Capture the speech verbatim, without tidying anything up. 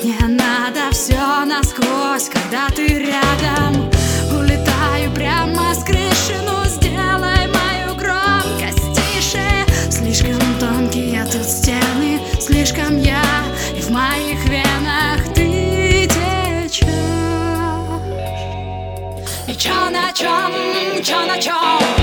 Мне надо все насквозь, когда ты рядом. Улетаю прямо с крыши, ну сделай мою громкость тише. Слишком тонкие тут стены, слишком я, и в моих венах ты течешь. И чё на чем, чё на чем?